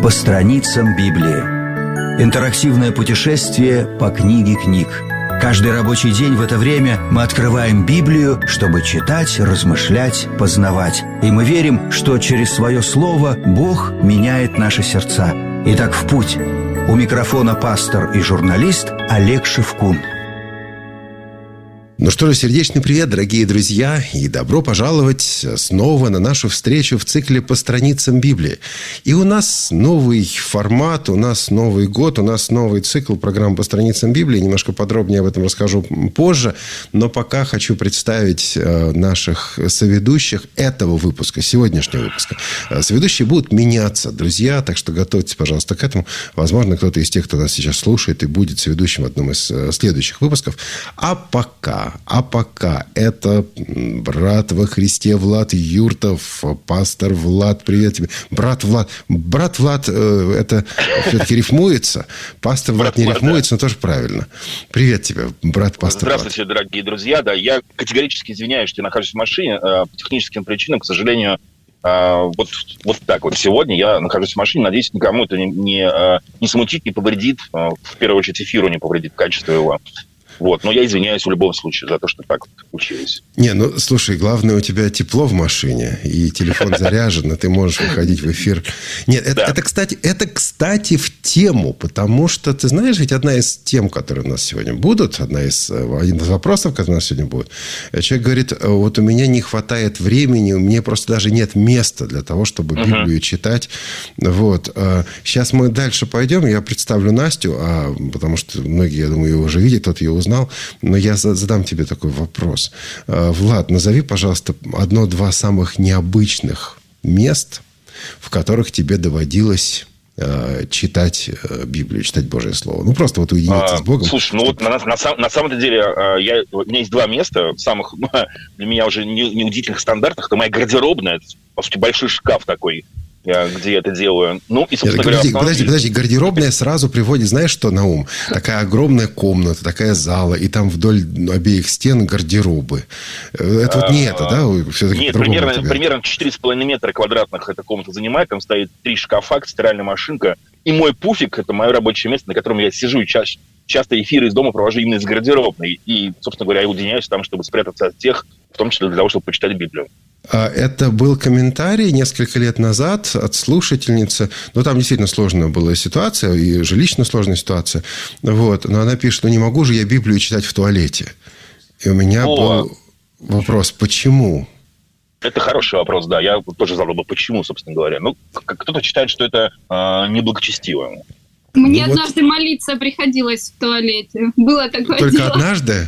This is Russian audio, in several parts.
по страницам Библии. Интерактивное путешествие по книге книг. Каждый рабочий день в это время мы открываем Библию, чтобы читать, размышлять, познавать. И мы верим, что через свое слово Бог меняет наши сердца. Итак, в путь. У микрофона пастор и журналист Олег Шевкун. Ну что же, сердечный привет, дорогие друзья, и добро пожаловать снова на нашу встречу в цикле «По страницам Библии». И у нас новый формат, у нас Новый год, у нас новый цикл программ «По страницам Библии». Немножко подробнее об этом расскажу позже, но пока хочу представить наших соведущих этого выпуска, сегодняшнего выпуска. Соведущие будут меняться, друзья, так что готовьтесь, пожалуйста, к этому. Возможно, кто-то из тех, кто нас сейчас слушает, и будет соведущим в одном из следующих выпусков. А пока это брат во Христе Влад Юртов, пастор Влад, привет тебе. Брат Влад, это все-таки рифмуется. Пастор Влад не рифмуется, но тоже правильно. Привет тебе, брат пастор Влад. Здравствуйте, дорогие друзья. Да, я категорически извиняюсь, что я нахожусь в машине. По техническим причинам, к сожалению, вот так вот. Сегодня я нахожусь в машине. Надеюсь, никому это не смутит, не повредит. В первую очередь, эфиру не повредит, качество его. Вот. Но я извиняюсь в любом случае за то, что так вот получилось. Не, ну, слушай, главное, у тебя тепло в машине, и телефон заряжен, и ты можешь выходить в эфир. Нет, это, кстати, в тему, потому что, ты знаешь, ведь одна из тем, которые у нас сегодня будут, один из вопросов, которые у нас сегодня будут, человек говорит, вот у меня не хватает времени, мне просто даже нет места для того, чтобы Библию читать. Вот. Сейчас мы дальше пойдем, я представлю Настю, потому что многие, я думаю, ее уже видят, кто-то ее узнал, но я задам тебе такой вопрос. Влад, назови, пожалуйста, 1-2 самых необычных мест, в которых тебе доводилось читать Библию, читать Божье Слово. Ну, просто вот уединиться с Богом. Слушай, ну вот на самом деле у меня есть 2 места, самых для меня уже неудивительных стандартных. Это моя гардеробная, это, по сути, большой шкаф такой, где я это делаю. Ну, и, собственно говоря... Подожди. Гардеробная сразу приводит, знаешь, что на ум? Такая огромная комната, такая зала, и там вдоль обеих стен гардеробы. Это вот не это, да? Все-таки нет, примерно 4,5 метра квадратных эта комната занимает. Там стоит 3 шкафа, стиральная машинка. И мой пуфик, это мое рабочее место, на котором я сижу и часто эфиры из дома провожу именно из гардеробной. И, собственно говоря, я уединяюсь там, чтобы спрятаться от тех, в том числе для того, чтобы почитать Библию. Это был комментарий несколько лет назад от слушательницы. Ну, там действительно сложная была ситуация, и жилищно сложная ситуация. Вот. Но она пишет, не могу же я Библию читать в туалете. И у меня был вопрос, почему? Это хороший вопрос, да. Я тоже задал бы, почему, собственно говоря. Ну, кто-то считает, что это неблагочестиво. Мне однажды молиться приходилось в туалете. Было такое Только дело. Однажды?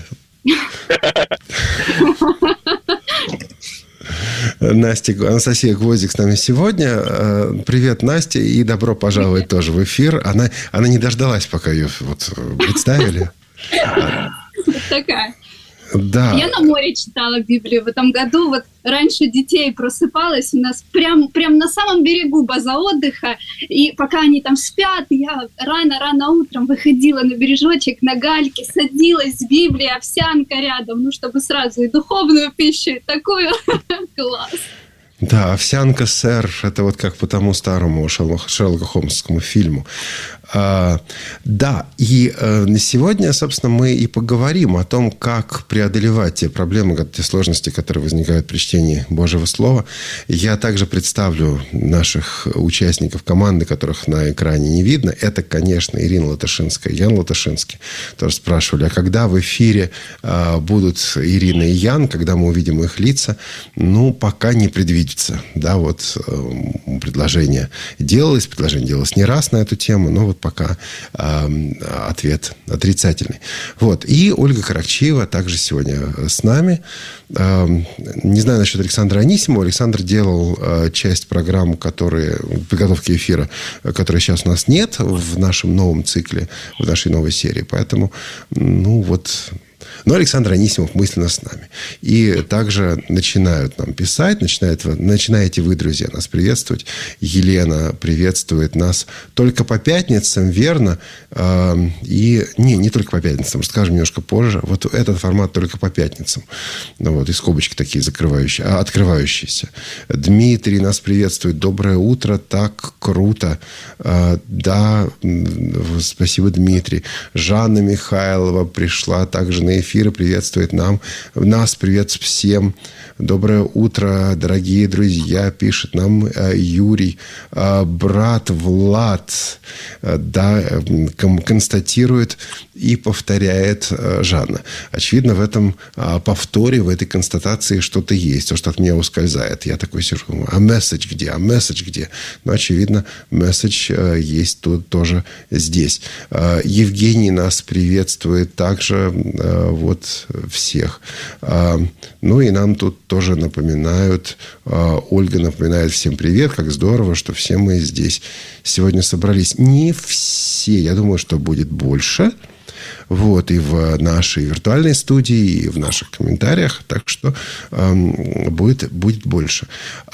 Анастасия Гвоздик с нами сегодня. Привет, Настя, и добро пожаловать тоже в эфир. Она не дождалась, пока ее представили. Такая. Да. Я на море читала Библию в этом году. Вот раньше детей просыпалась, у нас прям на самом берегу база отдыха. И пока они там спят, я рано утром выходила на бережочек, на гальке, садилась с Библией, овсянка рядом, чтобы сразу и духовную пищу, и такую. Класс. Да, овсянка, сэр, это вот как по тому старому Шерлоку Холмсскому фильму. Да, и сегодня, собственно, мы и поговорим о том, как преодолевать те проблемы, те сложности, которые возникают при чтении Божьего Слова. Я также представлю наших участников команды, которых на экране не видно. Это, конечно, Ирина Латышинская, Ян Латышинский. Тоже спрашивали, а когда в эфире будут Ирина и Ян, когда мы увидим их лица? Ну, пока не предвидится. Да, вот предложение делалось не раз на эту тему, но вот пока ответ отрицательный. Вот. И Ольга Каракчиева также сегодня с нами. Не знаю насчет Александра Анисимова. Александр делал часть программ, подготовки эфира, которой сейчас у нас нет в нашем новом цикле, в нашей новой серии. Поэтому, Но Александр Анисимов мысленно с нами. И также начинают нам писать, начинаете вы, друзья, нас приветствовать. Елена приветствует нас только по пятницам, верно? И не только по пятницам, скажем немножко позже. Вот этот формат только по пятницам. Вот, и скобочки такие открывающиеся. Дмитрий нас приветствует. Доброе утро, так круто. Да, спасибо, Дмитрий. Жанна Михайлова пришла также на эфир и приветствует нас. Привет всем. Доброе утро, дорогие друзья, пишет нам Юрий. Брат Влад, да, констатирует и повторяет Жанна. Очевидно, в этом повторе, в этой констатации что-то есть, то, что от меня ускользает. Я такой сижу, а месседж где? Но, очевидно, месседж есть тут тоже здесь. Евгений нас приветствует также вот всех. Ну, и нам тут тоже напоминают, Ольга напоминает всем привет, как здорово, что все мы здесь сегодня собрались. Не все, я думаю, что будет больше. Вот, и в нашей виртуальной студии, и в наших комментариях. Так что будет больше.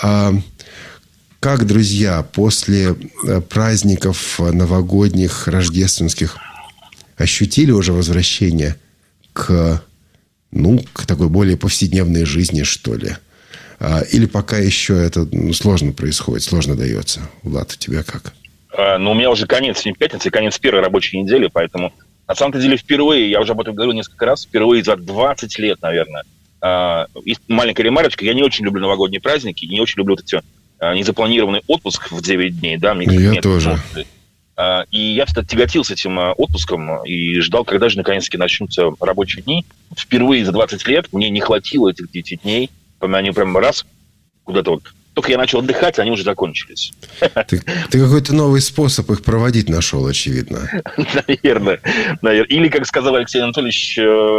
Как, друзья, после праздников новогодних, рождественских ощутили уже возвращение к такой более повседневной жизни, что ли? Или пока еще это сложно происходит, сложно дается? Влад, у тебя как? У меня уже конец пятницы, конец первой рабочей недели, поэтому на самом деле впервые, я уже об этом говорил несколько раз, впервые за 20 лет, наверное, и маленькая ремарочка, я не очень люблю новогодние праздники, не очень люблю вот эти незапланированный отпуск в 9 дней. Да, я тоже. И я всегда тяготился этим отпуском и ждал, когда же наконец-таки начнутся рабочие дни. Впервые за 20 лет мне не хватило этих 9 дней. Они прям раз куда-то вот... Только я начал отдыхать, они уже закончились. Ты какой-то новый способ их проводить нашел, очевидно. Наверное. Или, как сказал Алексей Анатольевич,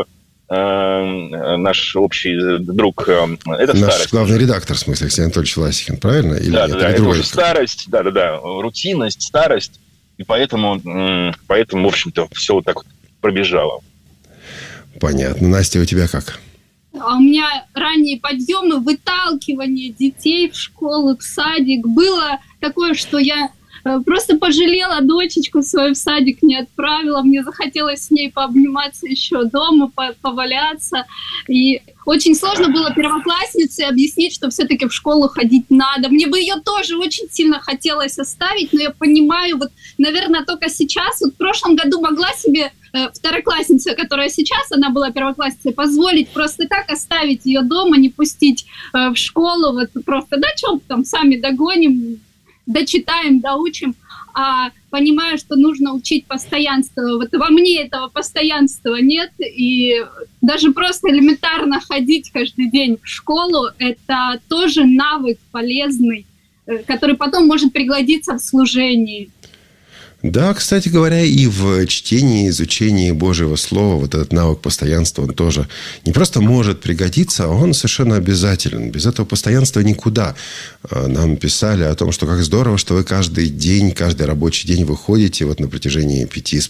наш общий друг, это наш старость. Главный редактор, в смысле, Алексей Анатольевич Власихин, правильно? Или да, нет? Да, это уже старость, да, рутинность, старость. И поэтому, в общем-то, все вот так вот пробежало. Понятно. Настя, у тебя как? А у меня ранние подъемы, выталкивание детей в школу, в садик. Было такое, что я просто пожалела дочечку свою, в садик не отправила. Мне захотелось с ней пообниматься еще дома, поваляться. И очень сложно было первокласснице объяснить, что все-таки в школу ходить надо. Мне бы ее тоже очень сильно хотелось оставить, но я понимаю, вот, наверное, только сейчас, вот в прошлом году могла себе второклассница, которая сейчас, она была первоклассницей, позволить просто так оставить ее дома, не пустить в школу, вот просто, да, что там, сами догоним, дочитаем, доучим, а понимаю, что нужно учить постоянство. Вот во мне этого постоянства нет, и даже просто элементарно ходить каждый день в школу – это тоже навык полезный, который потом может пригодиться в служении. Да, кстати говоря, и в чтении, изучении Божьего Слова вот этот навык постоянства, он тоже не просто может пригодиться, а он совершенно обязателен. Без этого постоянства никуда. Нам писали о том, что как здорово, что вы каждый день, каждый рабочий день выходите вот на протяжении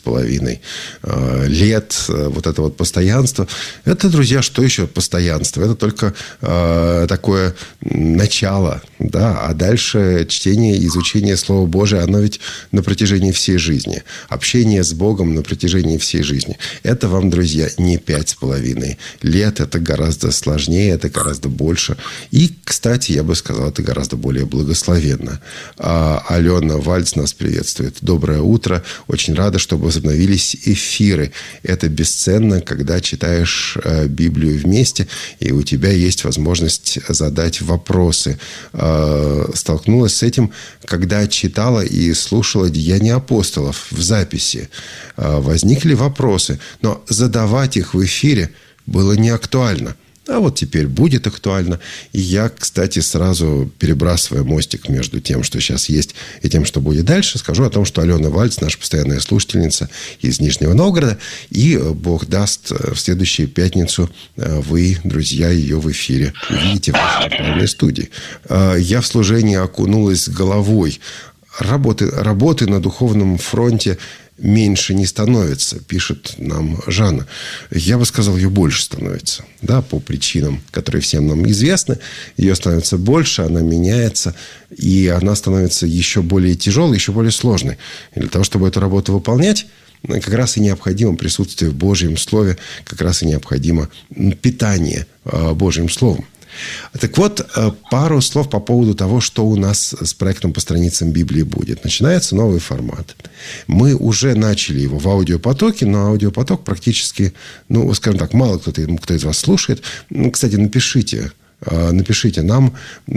5,5 лет. Вот это вот постоянство. Это, друзья, что еще постоянство? Это только такое начало. Да? А дальше чтение, изучение Слова Божия, оно ведь на протяжении всей жизни. Общение с Богом на протяжении всей жизни. Это вам, друзья, не 5,5 лет. Это гораздо сложнее, это гораздо больше. И, кстати, я бы сказал, это гораздо более благословенно. Алена Вальц нас приветствует. Доброе утро. Очень рада, что возобновились эфиры. Это бесценно, когда читаешь Библию вместе, и у тебя есть возможность задать вопросы. Столкнулась с этим, когда читала и слушала «Деяния апостолов» в записи. Возникли вопросы, но задавать их в эфире было не актуально. А вот теперь будет актуально. И я, кстати, сразу перебрасывая мостик между тем, что сейчас есть, и тем, что будет дальше, скажу о том, что Алена Вальц, наша постоянная слушательница из Нижнего Новгорода, и Бог даст, в следующую пятницу вы, друзья, ее в эфире увидите в нашей виртуальной студии. Я в служении окунулась головой. Работы на духовном фронте меньше не становится, пишет нам Жанна. Я бы сказал, ее больше становится. Да, по причинам, которые всем нам известны. Ее становится больше, она меняется, и она становится еще более тяжелой, еще более сложной. И для того, чтобы эту работу выполнять, как раз и необходимо присутствие в Божьем Слове, как раз и необходимо питание Божьим Словом. Так вот, пару слов по поводу того, что у нас с проектом по страницам Библии будет. Начинается новый формат. Мы уже начали его в аудиопотоке, но аудиопоток практически, скажем так, мало кто из вас слушает. Кстати, напишите нам,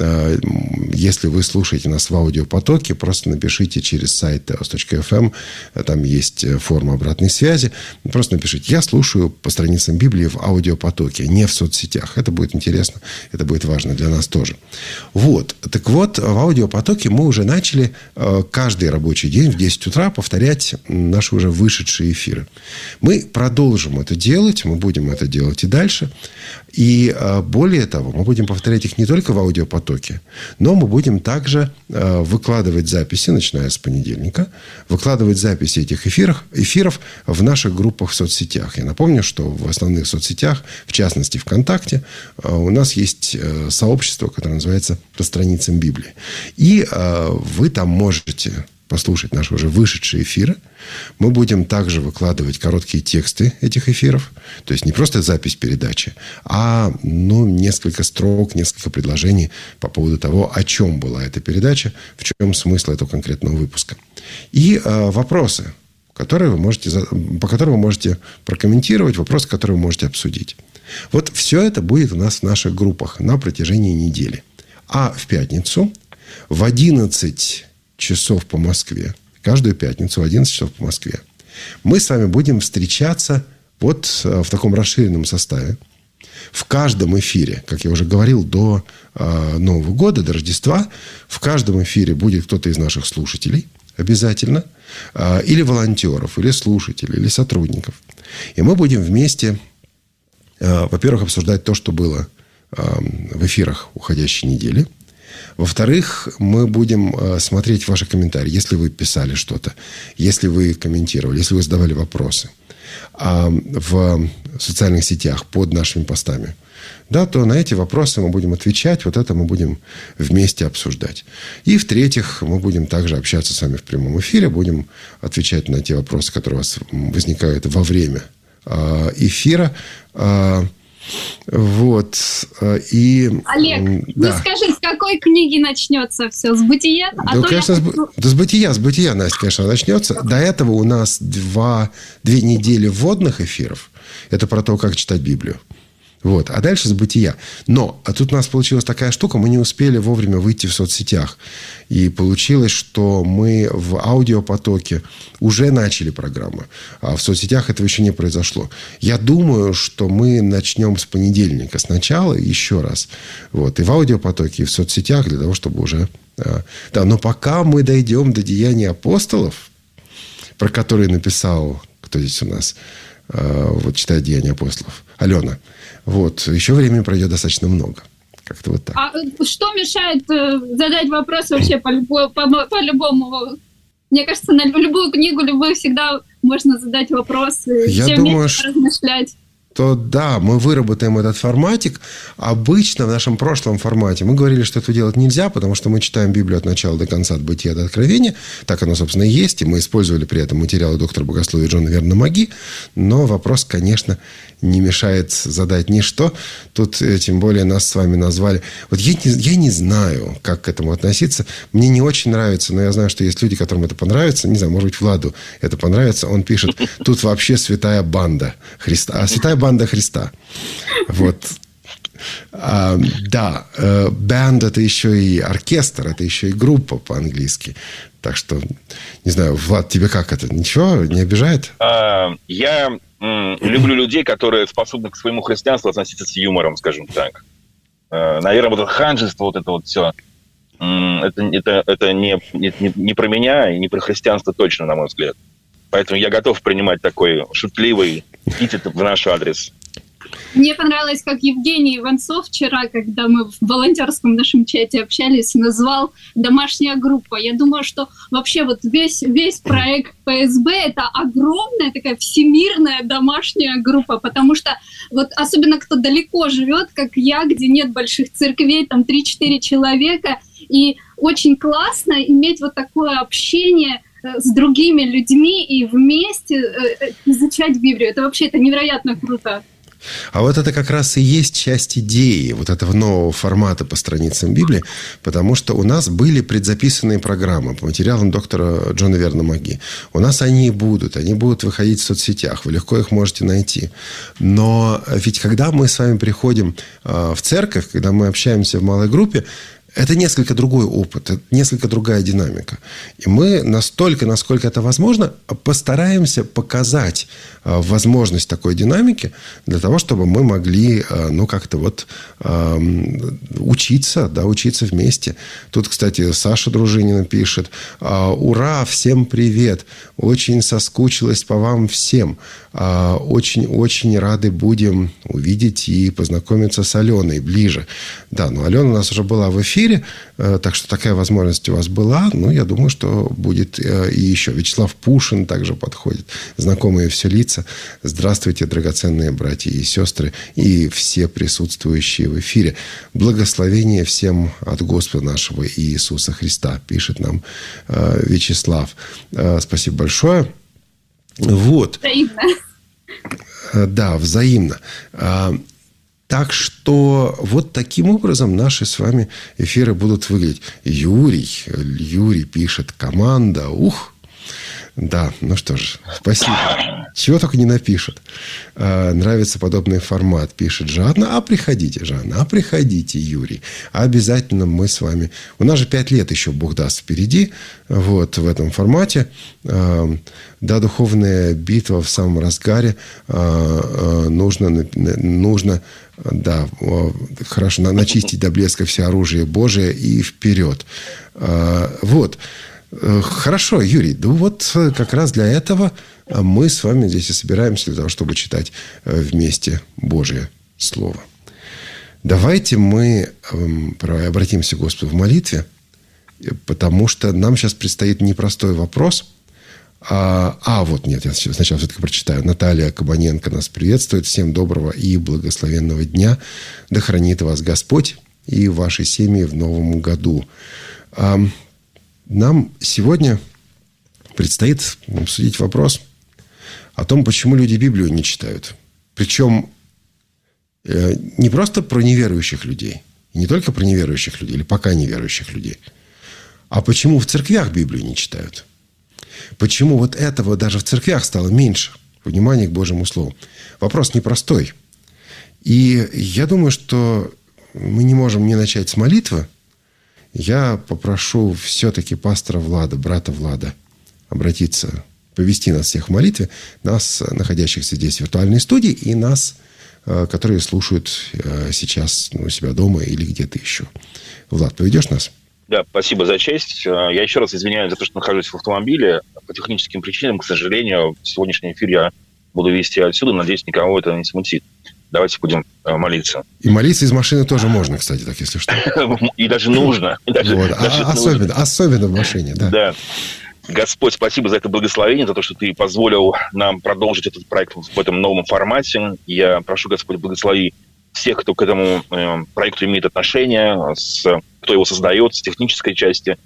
если вы слушаете нас в аудиопотоке, просто напишите через сайт teos.fm, там есть форма обратной связи. Просто напишите: я слушаю по страницам Библии в аудиопотоке, не в соцсетях. Это будет интересно, это будет важно для нас тоже. Вот. Так вот, в аудиопотоке мы уже начали каждый рабочий день в 10 утра повторять наши уже вышедшие эфиры. Мы продолжим это делать, мы будем это делать и дальше. И более того, мы будем повторять их не только в аудиопотоке, но мы будем также выкладывать записи, начиная с понедельника, выкладывать записи этих эфиров в наших группах в соцсетях. Я напомню, что в основных соцсетях, в частности ВКонтакте, у нас есть сообщество, которое называется «По страницам Библии». И вы там можете послушать наши уже вышедшие эфиры. Мы будем также выкладывать короткие тексты этих эфиров. То есть не просто запись передачи, а несколько строк, несколько предложений по поводу того, о чем была эта передача, в чем смысл этого конкретного выпуска. И вопросы, по которым вы можете прокомментировать, вопросы, которые вы можете обсудить. Вот все это будет у нас в наших группах на протяжении недели. А в пятницу в 11 часов по Москве, каждую пятницу в 11 часов по Москве, мы с вами будем встречаться вот в таком расширенном составе. В каждом эфире, как я уже говорил, до Нового года, до Рождества, в каждом эфире будет кто-то из наших слушателей обязательно, или волонтеров, или слушателей, или сотрудников. И мы будем вместе, во-первых, обсуждать то, что было в эфирах уходящей недели. Во-вторых, мы будем смотреть ваши комментарии. Если вы писали что-то, если вы комментировали, если вы задавали вопросы в социальных сетях под нашими постами, да, то на эти вопросы мы будем отвечать. Вот это мы будем вместе обсуждать. И в-третьих, мы будем также общаться с вами в прямом эфире. Будем отвечать на те вопросы, которые у вас возникают во время эфира. Вот. И, Олег, да. Скажи, с какой книги начнется все? С «Бытия»? С «Бытия», Настя, конечно, начнется. До этого у нас 2 недели вводных эфиров. Это про то, как читать Библию. Вот. А дальше с «Бытия». Но тут у нас получилась такая штука, мы не успели вовремя выйти в соцсетях. И получилось, что мы в аудиопотоке уже начали программу, а в соцсетях этого еще не произошло. Я думаю, что мы начнем с понедельника сначала еще раз. Вот. И в аудиопотоке, и в соцсетях, для того, чтобы уже... Да, но пока мы дойдем до «Деяний апостолов», про которые написал... Кто здесь у нас? Вот читает «Деяния апостолов». Алена. Вот. Еще времени пройдет достаточно много. Как-то вот так. А что мешает задать вопрос вообще по любому? Мне кажется, на любую книгу, всегда можно задать вопросы. Я думаю, размышлять. То да, мы выработаем этот форматик. Обычно в нашем прошлом формате мы говорили, что это делать нельзя, потому что мы читаем Библию от начала до конца, от Бытия до Откровения. Так оно, собственно, и есть. И мы использовали при этом материалы доктора богословия Джона Верна-Маги. Но вопрос, конечно, не мешает задать ничто. Тут, тем более, нас с вами назвали... Вот я не знаю, как к этому относиться. Мне не очень нравится, но я знаю, что есть люди, которым это понравится. Не знаю, может быть, Владу это понравится. Он пишет, тут вообще святая банда Христа. А святая банда Христа. Вот. Да, банд – это еще и оркестр, это еще и группа по-английски. Так что, не знаю, Влад, тебе как это? Ничего, не обижает? Я люблю людей, которые способны к своему христианству относиться с юмором, скажем так. Наверное, вот это ханжество, вот это вот все, это не про меня и не про христианство точно, на мой взгляд. Поэтому я готов принимать такой шутливый эпитет в наш адрес. Мне понравилось, как Евгений Иванцов вчера, когда мы в волонтерском нашем чате общались, назвал «домашняя группа». Я думаю, что вообще вот весь проект ПСБ – это огромная такая всемирная домашняя группа, потому что вот особенно кто далеко живет, как я, где нет больших церквей, там 3-4 человека, и очень классно иметь вот такое общение с другими людьми и вместе изучать Библию. Это вообще это невероятно круто. А вот это как раз и есть часть идеи вот этого нового формата по страницам Библии, потому что у нас были предзаписанные программы по материалам доктора Джона Верна Маги. У нас они будут выходить в соцсетях, вы легко их можете найти. Но ведь когда мы с вами приходим в церковь, когда мы общаемся в малой группе, это несколько другой опыт, это несколько другая динамика. И мы настолько, насколько это возможно, постараемся показать возможность такой динамики для того, чтобы мы могли, как-то вот учиться вместе. Тут, кстати, Саша Дружинина пишет: «Ура, всем привет! Очень соскучилась по вам всем. Очень-очень рады будем увидеть и познакомиться с Аленой ближе». Да, Алена у нас уже была в эфире, так что такая возможность у вас была. Я думаю, что будет и еще. Вячеслав Пушин также подходит. Знакомые все лица. Здравствуйте, драгоценные братья и сестры и все присутствующие в эфире. Благословение всем от Господа нашего Иисуса Христа, пишет нам Вячеслав. Спасибо большое. Вот. Взаимно. Да, взаимно. Так что вот таким образом наши с вами эфиры будут выглядеть. Юрий пишет: команда. Да, что ж, спасибо. Чего только не напишет. Нравится подобный формат, пишет Жанна. Приходите, Жанна, приходите, Юрий. Обязательно мы с вами... У нас же 5 лет еще, Бог даст, впереди. Вот в этом формате. Да, духовная битва в самом разгаре. Нужно хорошо, начистить до блеска все оружие Божие и вперед. Вот. Хорошо, Юрий, как раз для этого мы с вами здесь и собираемся, для того, чтобы читать вместе Божье Слово. Давайте мы обратимся к Господу в молитве, потому что нам сейчас предстоит непростой вопрос. Я сначала все-таки прочитаю. Наталья Кабаненко нас приветствует. Всем доброго и благословенного дня. Да хранит вас Господь и ваши семьи в новом году. Нам сегодня предстоит обсудить вопрос о том, почему люди Библию не читают. Причем не просто про неверующих людей, и не только про неверующих людей, или пока неверующих людей, а почему в церквях Библию не читают. Почему вот этого даже в церквях стало меньше, внимания к Божьему Слову. Вопрос непростой. И я думаю, что мы не можем не начать с молитвы. Я попрошу все-таки пастора Влада, брата Влада, обратиться, повести нас всех в молитве, нас, находящихся здесь в виртуальной студии, и нас, которые слушают сейчас у себя дома или где-то еще. Влад, поведешь нас? Да, спасибо за честь. Я еще раз извиняюсь за то, что нахожусь в автомобиле. По техническим причинам, к сожалению, сегодняшний эфир я буду вести отсюда. Надеюсь, никого это не смутит. Давайте будем молиться. И молиться из машины тоже можно, кстати, так, если что. И даже нужно. Особенно в машине, да. Да. Господь, спасибо за это благословение, за то, что Ты позволил нам продолжить этот проект в этом новом формате. Я прошу, Господь, благослови всех, кто к этому проекту имеет отношение, кто его создает, с технической части,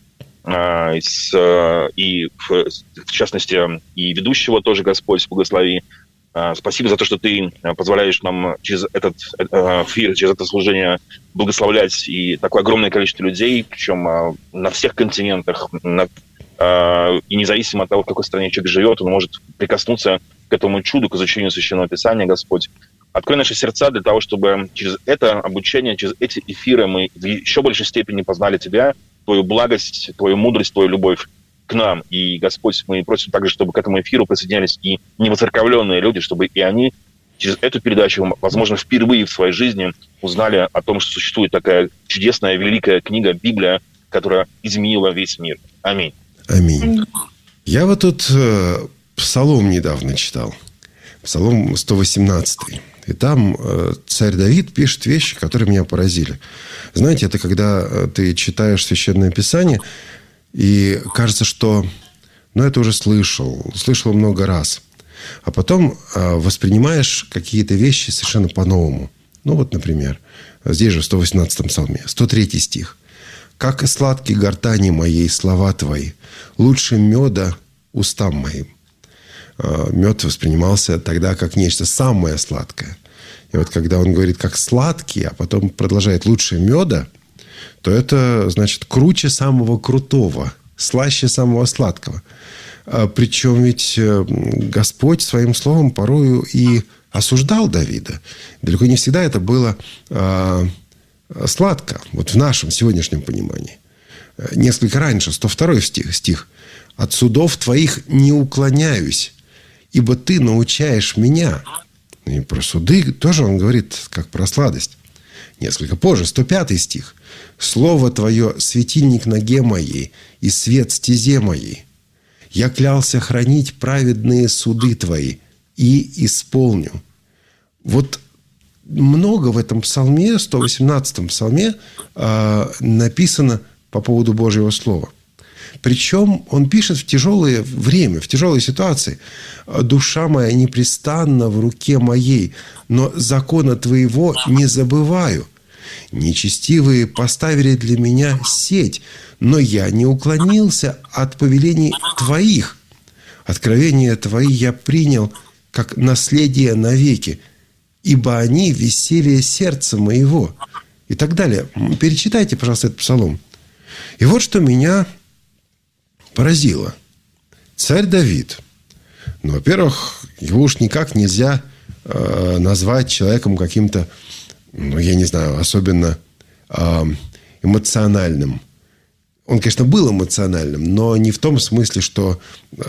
и в частности и ведущего тоже, Господь, благослови. Спасибо за то, что Ты позволяешь нам через этот эфир, через это служение благословлять и такое огромное количество людей, причем на всех континентах, и независимо от того, в какой стране человек живет, он может прикоснуться к этому чуду, к изучению Священного Писания, Господь. Открой наши сердца для того, чтобы через это обучение, через эти эфиры мы в еще большей степени познали Тебя, Твою благость, Твою мудрость, Твою любовь к нам. И, Господь, мы просим также, чтобы к этому эфиру присоединялись и невоцерковленные люди, чтобы и они через эту передачу, возможно, впервые в своей жизни узнали о том, что существует такая чудесная, великая книга, Библия, которая изменила весь мир. Аминь. Аминь. Я вот тут Псалом недавно читал. Псалом 118. И там царь Давид пишет вещи, которые меня поразили. Знаете, это когда ты читаешь Священное Писание, и кажется, что это уже слышал много раз. А потом воспринимаешь какие-то вещи совершенно по-новому. Например, здесь же в 118-м псалме, 103 стих. «Как и сладкие гортани моей слова твои, лучше меда устам моим». Мед воспринимался тогда как нечто самое сладкое. И вот когда он говорит как сладкий, а потом продолжает лучше меда, то это значит круче самого крутого, слаще самого сладкого. Причем ведь Господь своим словом порою и осуждал Давида. Далеко не всегда это было сладко, в нашем сегодняшнем понимании. Несколько раньше, 102 стих. «От судов твоих не уклоняюсь, ибо ты научаешь меня». И про суды тоже он говорит, как про сладость. Несколько позже, 105 стих. «Слово твое – светильник ноге моей и свет стезе моей. Я клялся хранить праведные суды твои и исполню». Много в этом псалме, 118-м псалме, написано по поводу Божьего Слова. Причем он пишет в тяжелое время, в тяжелой ситуации. «Душа моя непрестанна в руке моей, но закона твоего не забываю. Нечестивые поставили для меня сеть, но я не уклонился от повелений твоих. Откровения твои я принял, как наследие навеки, ибо они веселье сердца моего». И так далее. Перечитайте, пожалуйста, этот псалом. И вот что меня поразило. Царь Давид. Во-первых, его уж никак нельзя назвать человеком каким-то, я не знаю, особенно эмоциональным. Он, конечно, был эмоциональным, но не в том смысле, что...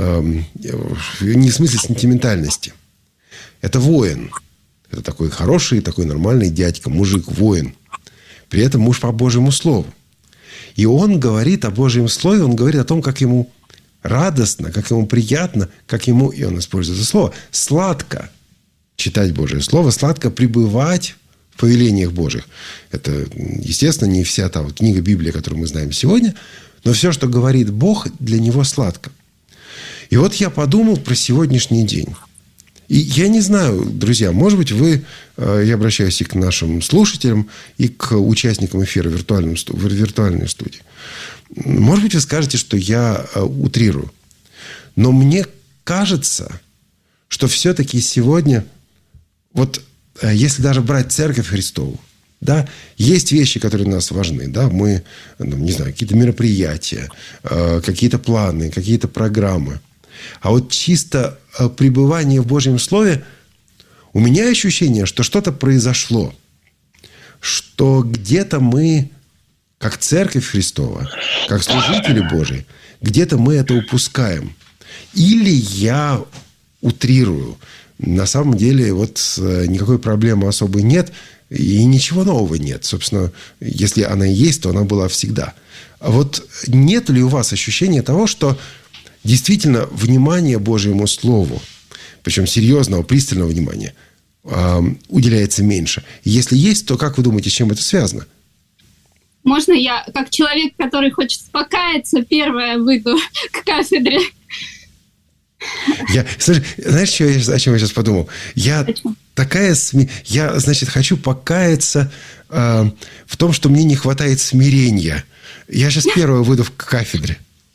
не в смысле сентиментальности. Это воин. Это такой хороший, такой нормальный дядька, мужик, воин. При этом муж по Божьему Слову. И он говорит о Божьем Слове, он говорит о том, как ему радостно, как ему приятно, как ему, и он использует это слово, сладко читать Божье Слово, сладко пребывать в повелениях Божьих. Это, естественно, не вся та книга Библии, которую мы знаем сегодня, но все, что говорит Бог, для него сладко. И вот я подумал про сегодняшний день. И я не знаю, друзья, может быть, я обращаюсь и к нашим слушателям, и к участникам эфира в виртуальной студии. Может быть, вы скажете, что я утрирую. Но мне кажется, что все-таки сегодня, если даже брать Церковь Христову, да, есть вещи, которые для нас важны. Да, мы, не знаю, какие-то мероприятия, какие-то планы, какие-то программы. А чисто пребывание в Божьем Слове, у меня ощущение, что что-то произошло. Что где-то мы, как Церковь Христова, как служители Божии, где-то мы это упускаем. Или я утрирую. На самом деле, никакой проблемы особой нет, и ничего нового нет. Собственно, если она и есть, то она была всегда. А нет ли у вас ощущения того, что действительно внимание Божьему Слову, причем серьезного, пристального внимания, уделяется меньше? Если есть, то как вы думаете, с чем это связано? Можно я, как человек, который хочет покаяться, первая выйду к кафедре? Знаешь, о чем я сейчас подумал? Я хочу покаяться в том, что мне не хватает смирения. Я сейчас первая выйду к кафедре.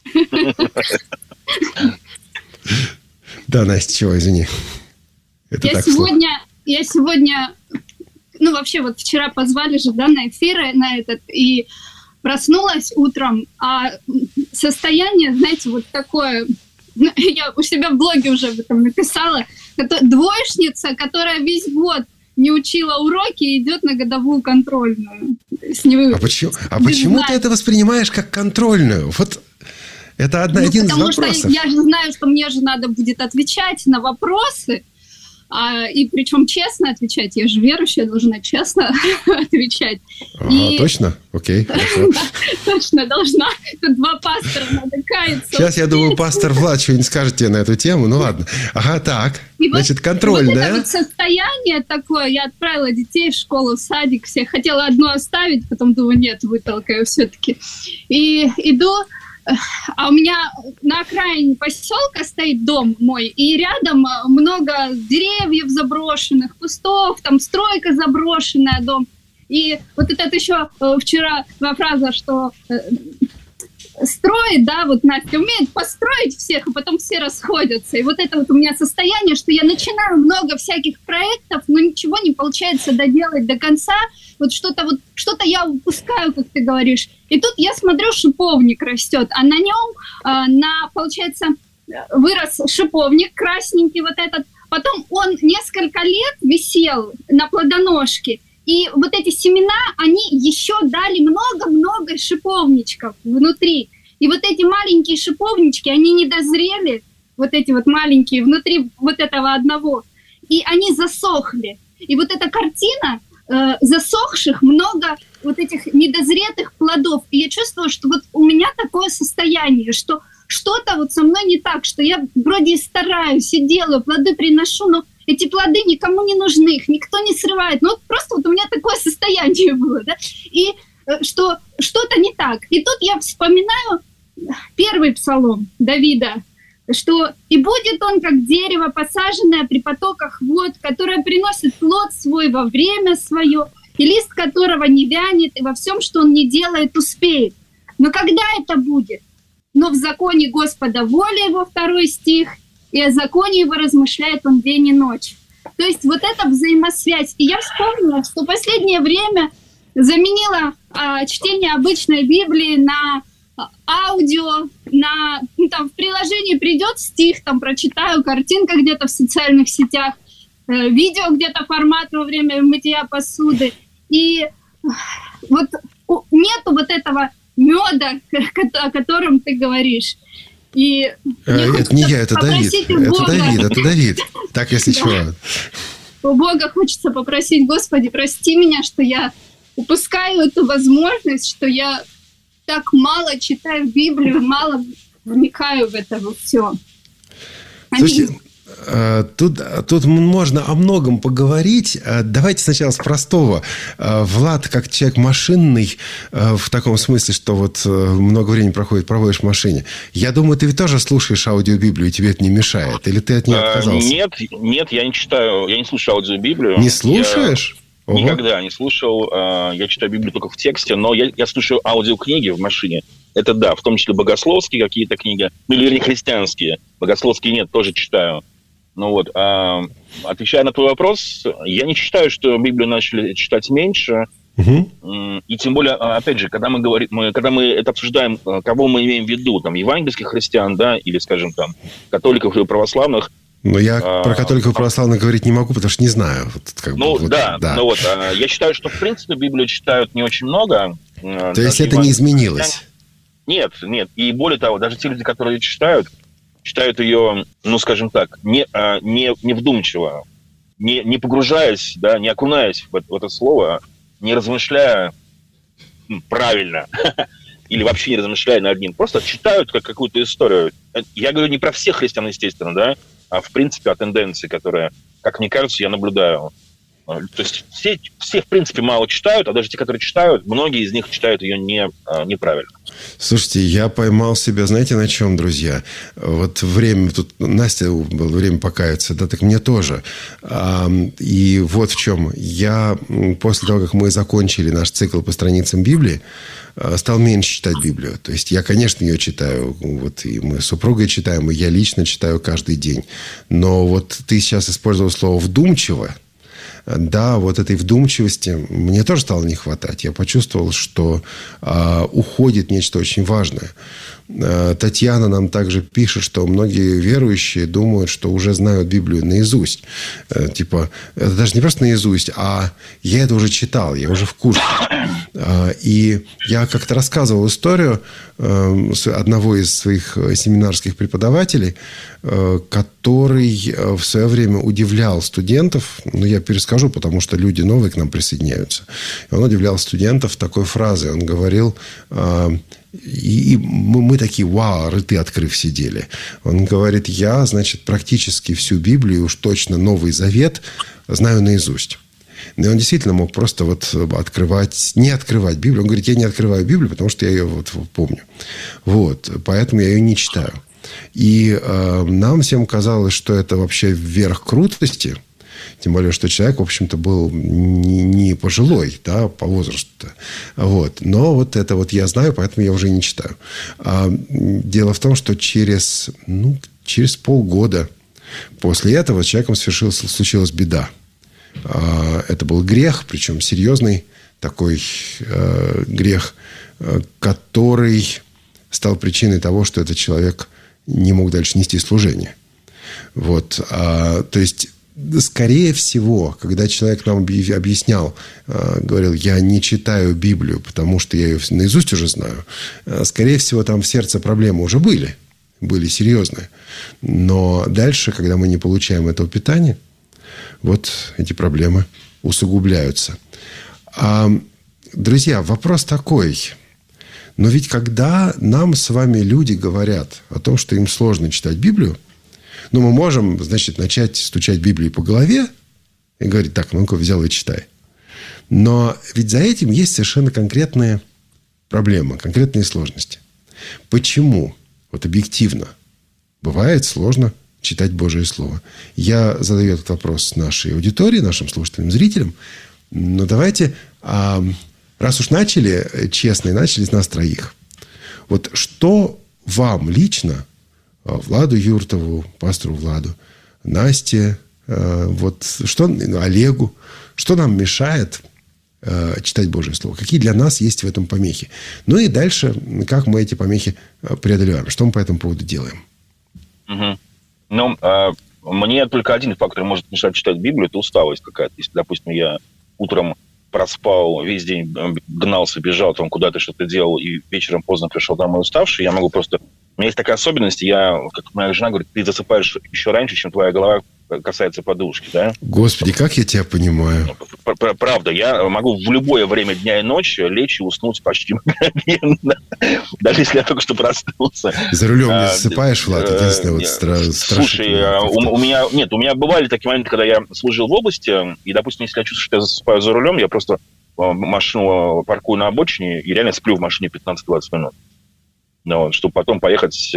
Да, Настя, чего, извини. Я сегодня, вообще вчера позвали же, да, на эфиры, на этот, и проснулась утром, а состояние, знаете, такое, я у себя в блоге уже об этом написала, двоечница, которая весь год не учила уроки и идет на годовую контрольную. А почему ты это воспринимаешь как контрольную? Это один из вопросов. Потому что я же знаю, что мне же надо будет отвечать на вопросы, и причем честно отвечать. Я же верующая, должна честно отвечать. Точно? Окей, хорошо. Точно должна. Тут 2 пастора, надо каяться. Сейчас, я думаю, пастор Влад что-нибудь скажет тебе на эту тему. Ну, ладно. Ага, так. Значит, контроль, да? Это вот состояние такое. Я отправила детей в школу, в садик. Всех хотела одну оставить, потом думаю, нет, вытолкаю все-таки. И иду... А у меня на окраине поселка стоит дом мой, и рядом много деревьев заброшенных, кустов, там стройка заброшенная, дом. И вот это еще вчера фраза, что строит, да, вот Настя умеет построить всех, и потом все расходятся. И вот это вот у меня состояние, что я начинаю много всяких проектов, но ничего не получается доделать до конца. Вот что-то я упускаю, как ты говоришь. И тут я смотрю, шиповник растет, а на нем, получается, вырос шиповник красненький вот этот. Потом он несколько лет висел на плодоножке. И вот эти семена, они еще дали много-много шиповничков внутри. И вот эти маленькие шиповнички, они не дозрели, вот эти вот маленькие, внутри вот этого одного. И они засохли. И вот эта картина засохших, много вот этих недозретых плодов. И я чувствую, что вот у меня такое состояние, что что-то вот со мной не так, что я вроде и стараюсь, и делаю, плоды приношу, но эти плоды никому не нужны, их никто не срывает. Ну, вот просто вот у меня такое состояние было, да, и что что-то не так. И тут я вспоминаю 1 псалом Давида, что «И будет он, как дерево, посаженное при потоках вод, которое приносит плод свой во время свое, и лист которого не вянет, и во всем, что он не делает, успеет». Но когда это будет? Но в законе Господа воля его, 2 стих, и о законе его размышляет он день и ночь. То есть вот эта взаимосвязь. И я вспомнила, что в последнее время заменила чтение обычной Библии на аудио, там в приложении придет стих, там прочитаю, картинка где-то в социальных сетях, видео где-то формат во время мытья посуды. И вот нету вот этого меда, о котором ты говоришь. И это не я, это Давид. Это Давид. Так, если чего. У Бога хочется попросить: Господи, прости меня, что я упускаю эту возможность, что я так мало читаю Библию, мало вникаю в это все. Слушайте, тут можно о многом поговорить. Давайте сначала с простого. Влад, как человек машинный, в таком смысле, что вот много времени проводишь в машине. Я думаю, ты ведь тоже слушаешь аудиобиблию, и тебе это не мешает? Или ты от нее отказался? Нет, я не читаю, я не слушаю аудиобиблию. Не слушаешь? Никогда не слушал. Я читаю Библию только в тексте, но я слушаю аудиокниги в машине. Это да, в том числе богословские какие-то книги, ну, или вернее, христианские. Богословские нет, тоже читаю. Ну вот, отвечая на твой вопрос, я не считаю, что Библию начали читать меньше. И тем более, опять же, когда мы это обсуждаем, кого мы имеем в виду, там, евангельских христиан, да, или, скажем, там, католиков или православных. Но я про католиков и православных говорить не могу, потому что не знаю. Я считаю, что, в принципе, Библию читают не очень много. То есть это не изменилось? Нет. И более того, даже те люди, которые ее читают ее, ну, скажем так, не вдумчиво, не погружаясь, да, не окунаясь в это слово, не размышляя правильно, или вообще не размышляя над ним, просто читают как какую-то историю. Я говорю не про всех христиан, естественно, да, а в принципе о тенденции, которые, как мне кажется, я наблюдаю. То есть все в принципе, мало читают, а даже те, которые читают, многие из них читают ее неправильно. Слушайте, я поймал себя, знаете, на чем, друзья? Вот время, тут Настя было время покаяться, да, так мне тоже. И вот в чем. Я после того, как мы закончили наш цикл по страницам Библии, стал меньше читать Библию. То есть я, конечно, ее читаю. Вот и мы с супругой читаем, и я лично читаю каждый день. Но вот ты сейчас использовал слово «вдумчиво». Да, вот этой вдумчивости мне тоже стало не хватать. Я почувствовал, что уходит нечто очень важное. Татьяна нам также пишет, что многие верующие думают, что уже знают Библию наизусть. Типа, это даже не просто наизусть, а я это уже читал, я уже в курсе. И я как-то рассказывал историю одного из своих семинарских преподавателей, который в свое время удивлял студентов, я перескажу, потому что люди новые к нам присоединяются. И он удивлял студентов такой фразой. Он говорил, и мы такие, вау, рты открыв сидели. Он говорит, я, значит, практически всю Библию, уж точно Новый Завет, знаю наизусть. И он действительно мог просто не открывать Библию. Он говорит, я не открываю Библию, потому что я ее помню. Поэтому я ее не читаю. И нам всем казалось, что это вообще верх крутости. Тем более, что человек, в общем-то, был не пожилой, да, по возрасту. Но это я знаю, поэтому я уже не читаю. Дело в том, что через полгода после этого с человеком случилась беда. Это был грех, причем серьезный такой грех, который стал причиной того, что этот человек не мог дальше нести служение. То есть, скорее всего, когда человек нам объяснял, говорил, я не читаю Библию, потому что я ее наизусть уже знаю, скорее всего, там в сердце проблемы уже были серьезные. Но дальше, когда мы не получаем этого питания, эти проблемы усугубляются. Друзья, вопрос такой. Но ведь когда нам с вами люди говорят о том, что им сложно читать Библию, мы можем, значит, начать стучать Библией по голове и говорить, так, ну-ка, взял и читай. Но ведь за этим есть совершенно конкретные проблемы, конкретные сложности. Почему? Объективно бывает сложно читать Божие Слово. Я задаю этот вопрос нашей аудитории, нашим слушателям, зрителям. Но давайте, раз уж начали честно, и начали с нас троих. Что вам лично, Владу Юртову, пастору Владу, Насте, Олегу, что нам мешает читать Божие Слово? Какие для нас есть в этом помехи? Ну и дальше, как мы эти помехи преодолеваем? Что мы по этому поводу делаем? Угу. Мне только один фактор может мешать читать Библию, это усталость какая-то. Если, допустим, я утром проспал, весь день гнался, бежал, там куда-то что-то делал, и вечером поздно пришел домой уставший, я могу просто... У меня есть такая особенность, как моя жена говорит, ты засыпаешь еще раньше, чем твоя голова касается подушки, да? Господи, как я тебя понимаю. Правда, я могу в любое время дня и ночи лечь и уснуть почти мгновенно, даже если я только что проснулся. За рулем не засыпаешь, Влад? Единственное, слушай, у меня бывали такие моменты, когда я служил в области, и, допустим, если я чувствую, что я засыпаю за рулем, я просто машину паркую на обочине и реально сплю в машине 15-20 минут. Чтобы потом поехать...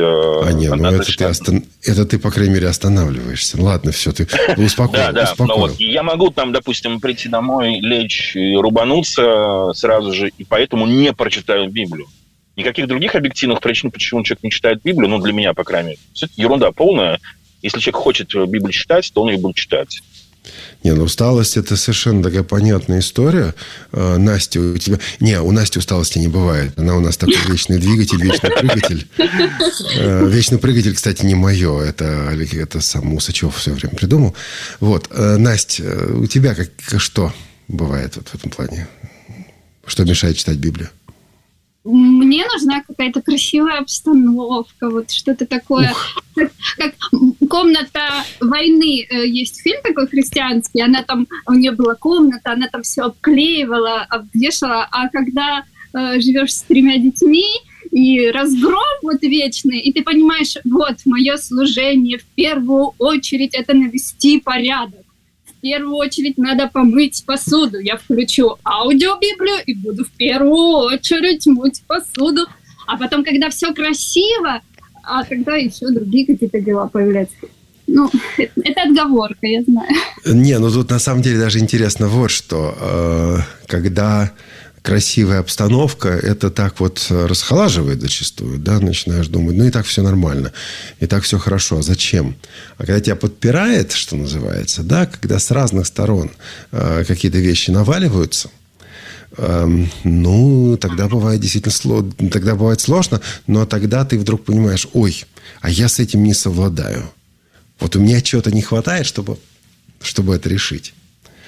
Это ты, по крайней мере, останавливаешься. Ладно, все, ты успокоил. Да. Я могу там, допустим, прийти домой, лечь и рубануться сразу же, и поэтому не прочитаю Библию. Никаких других объективных причин, почему человек не читает Библию, для меня, по крайней мере, это ерунда полная. Если человек хочет Библию читать, то он ее будет читать. Усталость – это совершенно такая понятная история. Настя, у тебя... у Насти усталости не бывает. Она у нас такой вечный двигатель, вечный прыгатель. Вечный прыгатель, кстати, не мое. Это сам Усачев все время придумал. Настя, у тебя что бывает в этом плане? Что мешает читать Библию? Мне нужна какая-то красивая обстановка, что-то такое. Как «Комната войны». Есть фильм такой христианский, у нее была комната, она там все обклеивала, обвешала, а когда живешь с 3 детьми, и разгром вечный, и ты понимаешь, мое служение в первую очередь это навести порядок. В первую очередь надо помыть посуду. Я включу аудиобиблию и буду в первую очередь мыть посуду. А потом, когда все красиво, тогда еще другие какие-то дела появляются. Это отговорка, я знаю. Тут на самом деле даже интересно что. Когда красивая обстановка, это так расхолаживает зачастую, да, начинаешь думать, и так все нормально, и так все хорошо, а зачем? А когда тебя подпирает, что называется, да, когда с разных сторон какие-то вещи наваливаются, тогда бывает действительно сложно, но тогда ты вдруг понимаешь, а я с этим не совладаю. У меня чего-то не хватает, чтобы это решить.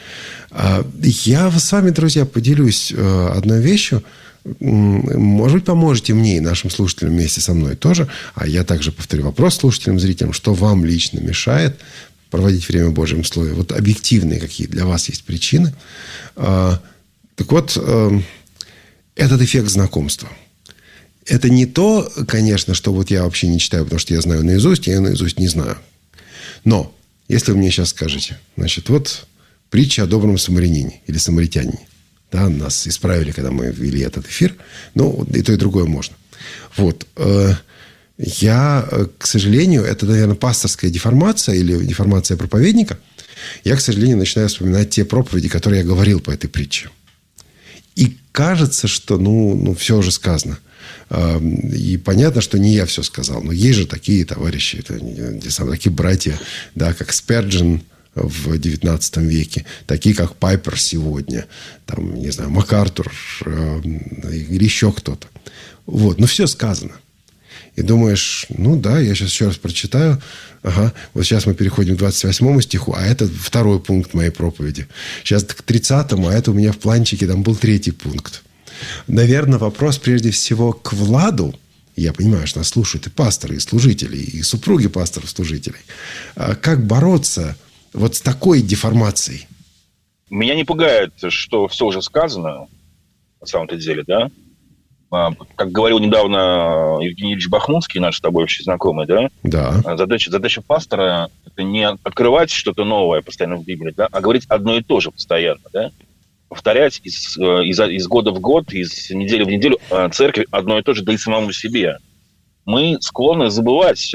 Я с вами, друзья, поделюсь одной вещью. Может быть, поможете мне и нашим слушателям вместе со мной тоже. А я также повторю вопрос слушателям, зрителям, что вам лично мешает проводить время в Божьем Слове. Вот объективные какие для вас есть причины. Так вот, этот эффект знакомства. Это не то, конечно, что вот я вообще не читаю, потому что я знаю наизусть, я наизусть не знаю. Но, если вы мне сейчас скажете, значит, вот притча о добром самарянине или самаритянине. Да, нас исправили, когда мы ввели этот эфир. Ну, и то, и другое можно. Вот. Я, к сожалению, это, наверное, пасторская деформация или деформация проповедника. Я, к сожалению, начинаю вспоминать те проповеди, которые я говорил по этой притче. И кажется, что, все уже сказано. И понятно, что не я все сказал. Но есть же такие товарищи, такие братья, да, как Сперджин в XIX веке, такие, как Пайпер сегодня, там, не знаю, МакАртур или еще кто-то. Вот, все сказано. И думаешь, я сейчас еще раз прочитаю. Ага, вот сейчас мы переходим к 28 стиху, а это второй пункт моей проповеди. Сейчас к 30-му, а это у меня в планчике там был 3-й пункт. Наверное, вопрос прежде всего к Владу. Я понимаю, что нас слушают и пасторы, и служители, и супруги пасторов-служителей. Как бороться вот с такой деформацией? Меня не пугает, что все уже сказано, на самом-то деле, да? Как говорил недавно Евгений Ильич Бахмутский, наш с тобой общий знакомый, да? Да. Задача пастора – это не открывать что-то новое постоянно в Библии, да, а говорить одно и то же постоянно, да? Повторять из года в год, из недели в неделю церкви одно и то же, да и самому себе. Мы склонны забывать.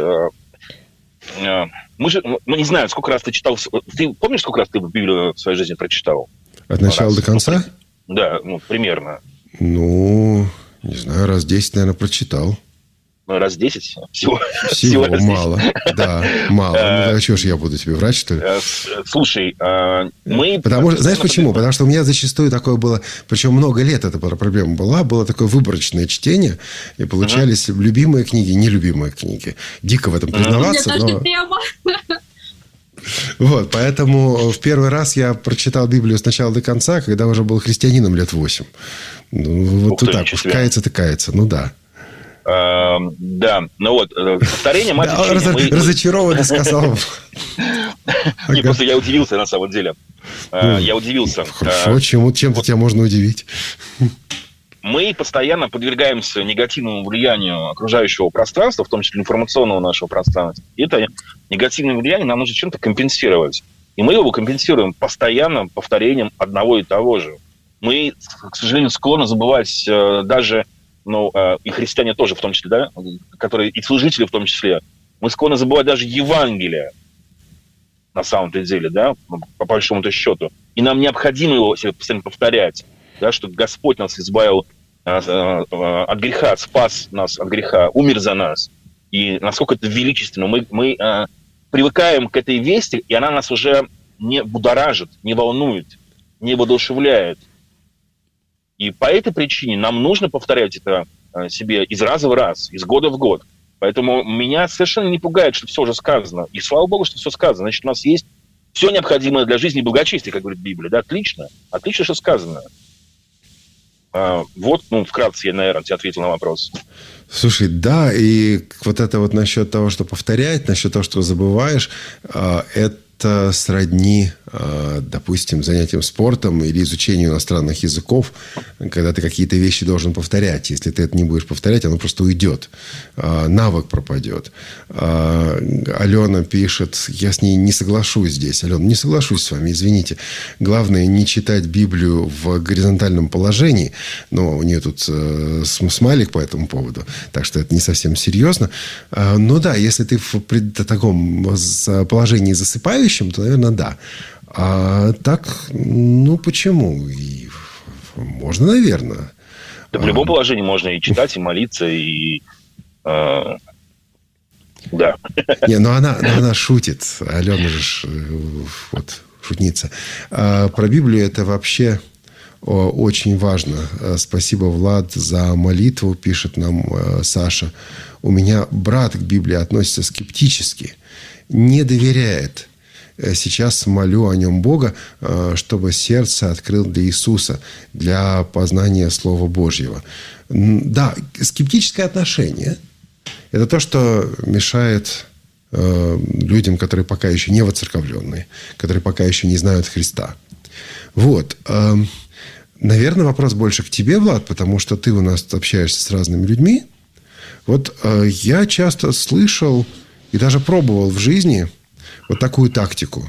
Не знаю, сколько раз ты читал. Ты помнишь, сколько раз ты Библию в своей жизни прочитал? От начала до конца? Да, примерно. Не знаю, раз 10, наверное, прочитал. Раз 10? Всего раз мало. 10. Да, мало. А что ж я буду тебе врать, что ли? Слушай, мы... Знаешь почему? Потому что у меня зачастую такое было... Причем много лет эта проблема была. Было такое выборочное чтение. И получались любимые книги, нелюбимые книги. Дико в этом признаваться, но... Вот, поэтому в первый раз я прочитал Библию с начала до конца, когда уже был христианином лет 8. Вот так уж, кается-то кается. Да. Да, повторение мать учения. Разочарованно сказал. Не, просто я удивился на самом деле. Я удивился. Хорошо, чем-то тебя можно удивить. Мы постоянно подвергаемся негативному влиянию окружающего пространства, в том числе информационного нашего пространства. И это негативное влияние нам нужно чем-то компенсировать. И мы его компенсируем постоянным повторением одного и того же. Мы, к сожалению, склонны забывать даже, и христиане тоже в том числе, да, которые, и служители в том числе, мы склонны забывать даже Евангелие, на самом-то деле, да, по большому-то счету. И нам необходимо его себе постоянно повторять, да, что Господь нас избавил от греха, спас нас от греха, умер за нас. И насколько это величественно. Мы привыкаем к этой вести, и она нас уже не будоражит, не волнует, не воодушевляет. И по этой причине нам нужно повторять это себе из раза в раз, из года в год. Поэтому меня совершенно не пугает, что все уже сказано. И слава Богу, что все сказано. Значит, у нас есть все необходимое для жизни и благочестия, как говорит Библия. Да, отлично. Отлично, что сказано. Вкратце я, наверное, тебе ответил на вопрос. Слушай, да, и вот это вот насчет того, что повторять, насчет того, что забываешь, это сродни, допустим, занятиям спортом или изучению иностранных языков, когда ты какие-то вещи должен повторять. Если ты это не будешь повторять, оно просто уйдет. Навык пропадет. Алена пишет, я с ней не соглашусь здесь. Алена, не соглашусь с вами, извините. Главное, не читать Библию в горизонтальном положении. Но у нее тут смайлик по этому поводу. Так что это не совсем серьезно. Но да, если ты в таком положении засыпающем, то, наверное, да. А так, почему? И можно, наверное. Да в любом положении можно и читать, и молиться, и... Да. Не, она шутит. Алена же шутница. Про Библию это вообще очень важно. Спасибо, Влад, за молитву, пишет нам Саша. У меня брат к Библии относится скептически, не доверяет. сейчас молю о нем Бога, чтобы сердце открыл для Иисуса, для познания Слова Божьего. Да, скептическое отношение – это то, что мешает людям, которые пока еще не воцерковленные, которые пока еще не знают Христа. Вот. Наверное, вопрос больше к тебе, Влад, потому что ты у нас общаешься с разными людьми. Вот я часто слышал и даже пробовал в жизни вот такую тактику.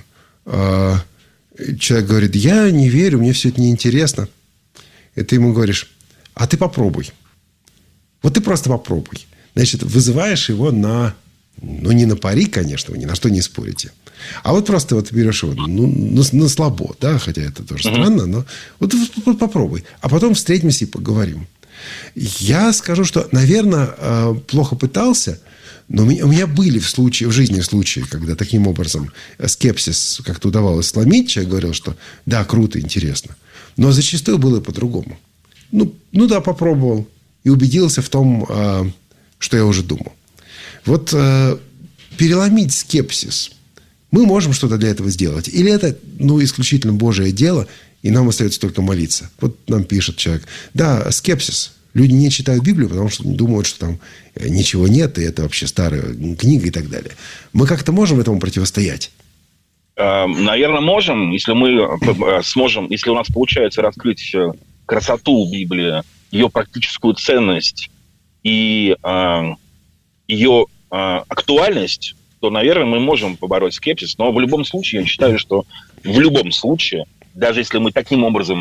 Человек говорит: я не верю, мне все это неинтересно. И ты ему говоришь: а ты попробуй. Вот ты просто попробуй. Значит, вызываешь его на... Ну, не на пари, конечно, вы ни на что не спорите. А вот просто вот берешь его на слабо, да, хотя это тоже странно, но вот попробуй. А потом встретимся и поговорим. Я скажу, что, наверное, плохо пытался, но у меня были в жизни случаи, когда таким образом скепсис как-то удавалось сломить. Человек говорил, что да, круто, интересно. Но зачастую было по-другому. Ну да, попробовал. И убедился в том, что я уже думал. Вот переломить скепсис. Мы можем что-то для этого сделать. Или это, исключительно Божие дело, и нам остается только молиться. Вот нам пишет человек: да, скепсис. Люди не читают Библию, потому что думают, что там ничего нет, и это вообще старая книга и так далее. Мы как-то можем этому противостоять? Наверное, можем, если мы сможем, если у нас получается раскрыть красоту Библии, ее практическую ценность и ее актуальность, то, наверное, мы можем побороть скепсис. Но в любом случае, я считаю, что в любом случае, даже если мы таким образом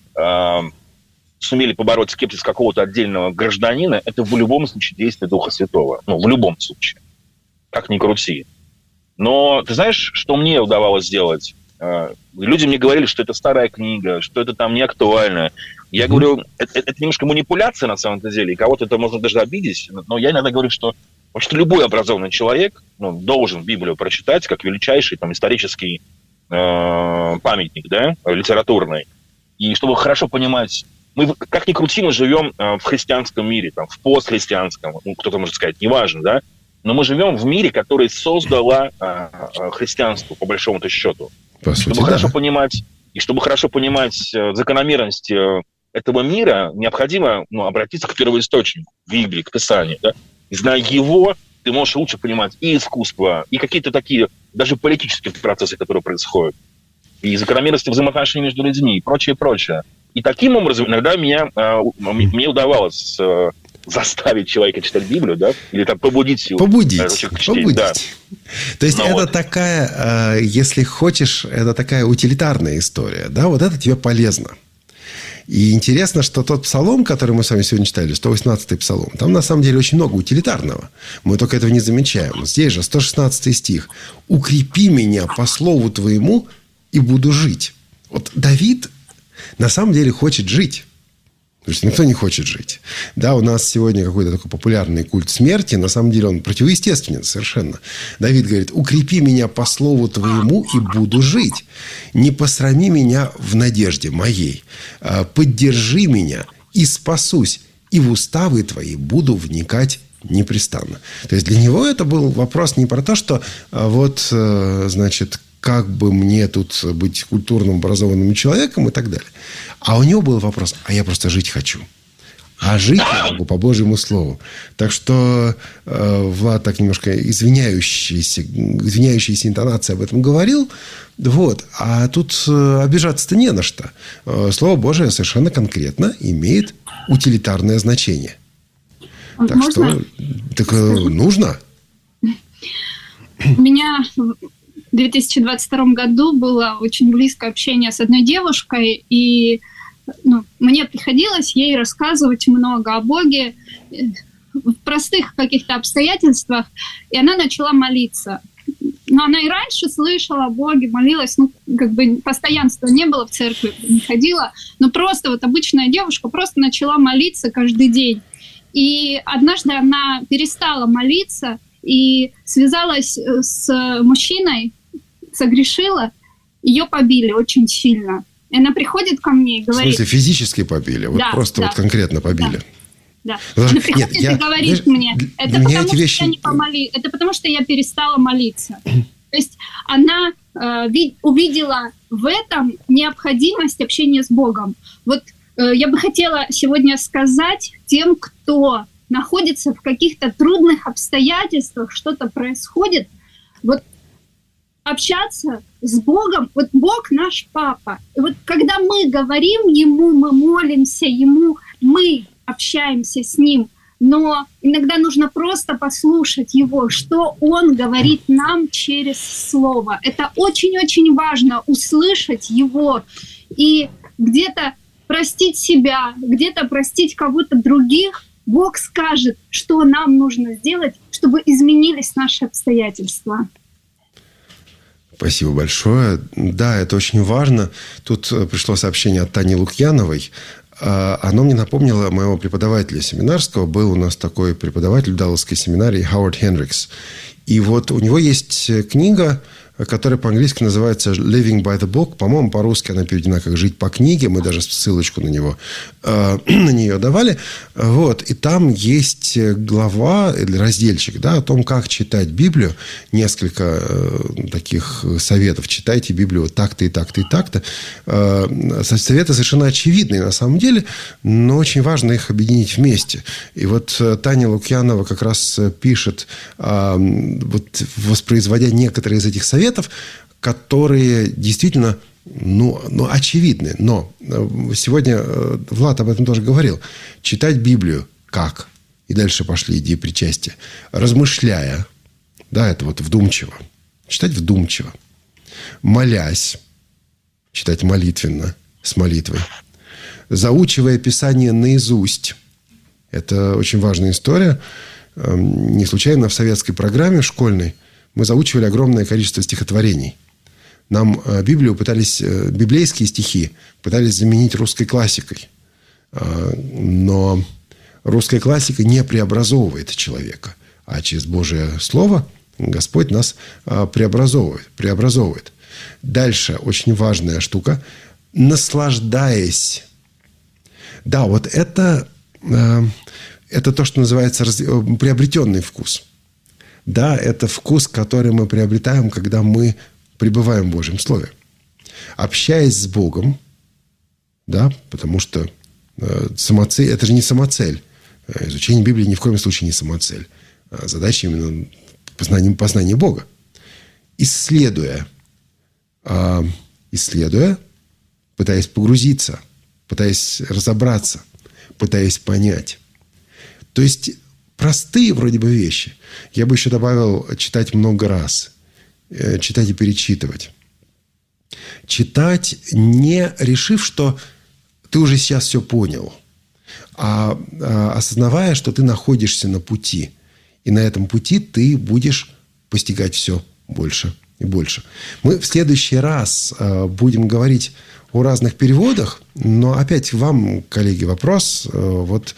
сумели побороть скепсис какого-то отдельного гражданина, это в любом случае действие Духа Святого. В любом случае. Как ни крути. Но ты знаешь, что мне удавалось сделать? Люди мне говорили, что это старая книга, что это там не актуально. Я говорю, это немножко манипуляция на самом деле, и кого-то это можно даже обидеть. Но я иногда говорю, что вообще любой образованный человек должен Библию прочитать как величайший исторический памятник, да, литературный. И чтобы хорошо понимать, мы, как ни крути, мы живем в христианском мире, в постхристианском, кто-то может сказать, неважно, да, но мы живем в мире, который создало христианство, по большому-то счету. Чтобы хорошо понимать, и чтобы хорошо понимать закономерность этого мира, необходимо обратиться к первоисточнику, к Библии, к Писанию. Да? И зная его, ты можешь лучше понимать и искусство, и какие-то такие, даже политические процессы, которые происходят, и закономерности взаимоотношений между людьми, и прочее, прочее. И таким образом иногда мне удавалось заставить человека читать Библию, да, или побудить его. Побудить. Да. То есть это такая, если хочешь, это такая утилитарная история, да, вот это тебе полезно. И интересно, что тот псалом, который мы с вами сегодня читали, 118-й псалом, там на самом деле очень много утилитарного. Мы только этого не замечаем. Здесь же 116-й стих: «Укрепи меня по слову твоему, и буду жить». Вот Давид на самом деле хочет жить. Потому что никто не хочет жить. Да, у нас сегодня какой-то такой популярный культ смерти. На самом деле он противоестественен совершенно. Давид говорит: «Укрепи меня по слову твоему, и буду жить. Не посрами меня в надежде моей. Поддержи меня, и спасусь, и в уставы твои буду вникать непрестанно». То есть для него это был вопрос не про то, что как бы мне тут быть культурным, образованным человеком и так далее. А у него был вопрос: а я просто жить хочу. А жить я могу по Божьему Слову. Так что Влад так немножко извиняющейся интонацией об этом говорил. Вот. А тут обижаться-то не на что. Слово Божие совершенно конкретно имеет утилитарное значение. Так можно? Нужно. У меня в 2022 году было очень близкое общение с одной девушкой, и мне приходилось ей рассказывать много о Боге в простых каких-то обстоятельствах, и она начала молиться. Но она и раньше слышала о Боге, молилась, постоянства не было в церкви, не ходила, но просто обычная девушка просто начала молиться каждый день. И однажды она перестала молиться и связалась с мужчиной, согрешила, ее побили очень сильно. И она приходит ко мне и говорит... В смысле, физически побили? Конкретно побили? Да. Она приходит и говорит мне, это потому что я перестала молиться. То есть она увидела в этом необходимость общения с Богом. Вот я бы хотела сегодня сказать тем, кто находится в каких-то трудных обстоятельствах, что-то происходит, вот общаться с Богом, вот Бог наш Папа. И вот когда мы говорим Ему, мы молимся Ему, мы общаемся с Ним, но иногда нужно просто послушать Его, что Он говорит нам через Слово. Это очень-очень важно, услышать Его и где-то простить себя, где-то простить кого-то других. Бог скажет, что нам нужно сделать, чтобы изменились наши обстоятельства. Спасибо большое. Да, это очень важно. Тут пришло сообщение от Тани Лукьяновой. Оно мне напомнило моего преподавателя семинарского. Был у нас такой преподаватель в Далласской семинарии Хауард Хендрикс. И вот у него есть книга, которая по-английски называется «Living by the Book». По-моему, по-русски она переведена как «Жить по книге». Мы даже ссылочку на нее давали. Вот. И там есть глава, или разделчик, да, о том, как читать Библию. Несколько таких советов. Читайте Библию вот так-то и так-то и так-то. Советы совершенно очевидные на самом деле, но очень важно их объединить вместе. И вот Таня Лукьянова как раз пишет, вот, воспроизводя некоторые из этих советов, которые действительно очевидны. Но сегодня Влад об этом тоже говорил. Читать Библию как? И дальше пошли идеи причастия. Размышляя. Да, это вот вдумчиво. Читать вдумчиво. Молясь. Читать молитвенно, с молитвой. Заучивая Писание наизусть. Это очень важная история. Не случайно в советской программе школьной мы заучивали огромное количество стихотворений. Нам библейские стихи пытались заменить русской классикой. Но русская классика не преобразовывает человека. А через Божие Слово Господь нас преобразовывает. Дальше очень важная штука. Наслаждаясь. Да, вот это то, что называется приобретенный вкус. Да, это вкус, который мы приобретаем, когда мы пребываем в Божьем Слове. Общаясь с Богом, да, потому что самоцель, это же не самоцель. Изучение Библии ни в коем случае не самоцель. Задача именно познания Бога. Исследуя, пытаясь погрузиться, пытаясь разобраться, пытаясь понять. То есть простые вроде бы вещи. Я бы еще добавил читать много раз. Читать и перечитывать. Читать, не решив, что ты уже сейчас все понял, а осознавая, что ты находишься на пути. И на этом пути ты будешь постигать все больше и больше. Мы в следующий раз будем говорить о разных переводах, но опять вам, коллеги, вопрос. Вот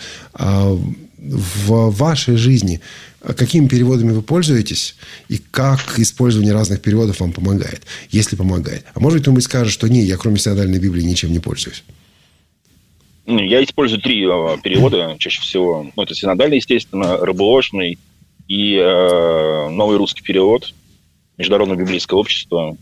в вашей жизни какими переводами вы пользуетесь и как использование разных переводов вам помогает, если помогает. А может быть, кто-нибудь скажет, что не, я кроме синодальной Библии ничем не пользуюсь. Я использую 3 перевода чаще всего. Это синодальный, естественно, РБОшный и новый русский перевод Международного библейского общества.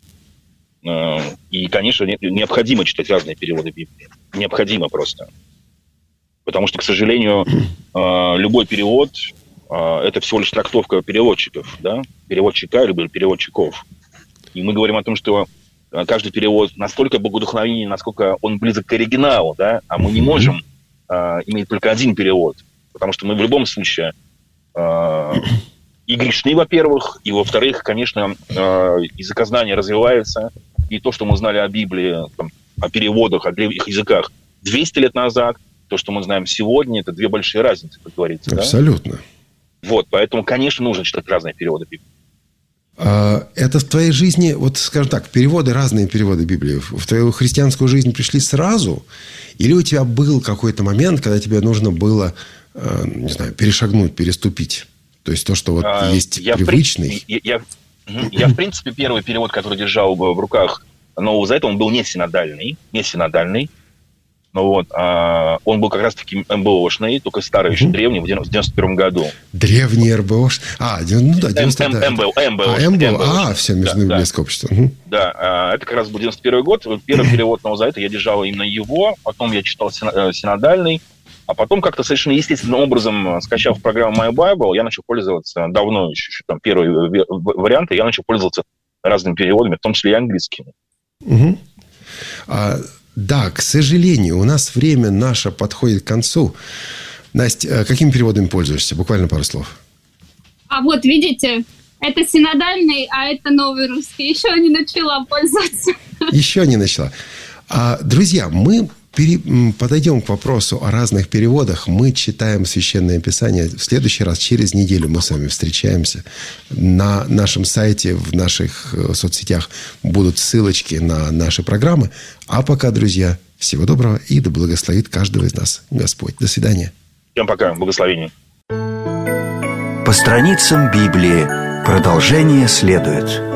И, конечно, необходимо читать разные переводы Библии. Необходимо просто. Потому что, к сожалению, любой перевод – это всего лишь трактовка переводчиков, да? Переводчика или переводчиков. И мы говорим о том, что каждый перевод настолько богодухновенен, насколько он близок к оригиналу, да? А мы не можем иметь только один перевод, потому что мы в любом случае и грешны, во-первых, и, во-вторых, конечно, языкознание развивается, и то, что мы знали о Библии, там, о переводах, о древних языках 200 лет назад, то, что мы знаем сегодня, это 2 большие разницы, как говорится. Абсолютно. Да? Вот, поэтому, конечно, нужно читать разные переводы Библии. Это в твоей жизни, вот скажем так, разные переводы Библии в твою христианскую жизнь пришли сразу? Или у тебя был какой-то момент, когда тебе нужно было, не знаю, перешагнуть, переступить? То есть то, что вот есть привычный. Я, в принципе, первый перевод, который держал в руках Нового Завета, он был не синодальный. Ну, вот, он был как раз-таки МБОшный, только старый, еще древний, в 91 году. Древний РБОш? Ну да, 91. МБО. Все, Международное общество. Да, это как раз был 91 год. Первый перевод Нового Завета я держал именно его, потом я читал синодальный, а потом как-то совершенно естественным образом, скачав программу My Bible, я начал пользоваться, давно еще там первые варианты, я начал пользоваться разными переводами, в том числе и английскими. Да, к сожалению, у нас время наше подходит к концу. Настя, какими переводами пользуешься? Буквально пару слов. А вот, видите, это синодальный, а это новый русский. Еще не начала пользоваться. Еще не начала. Друзья, мы подойдем к вопросу о разных переводах. Мы читаем Священное Писание. В следующий раз, через неделю, мы с вами встречаемся. На нашем сайте, в наших соцсетях будут ссылочки на наши программы. А пока, друзья, всего доброго и да благословит каждого из нас Господь. До свидания. Всем пока. Благословения. По страницам Библии. Продолжение следует.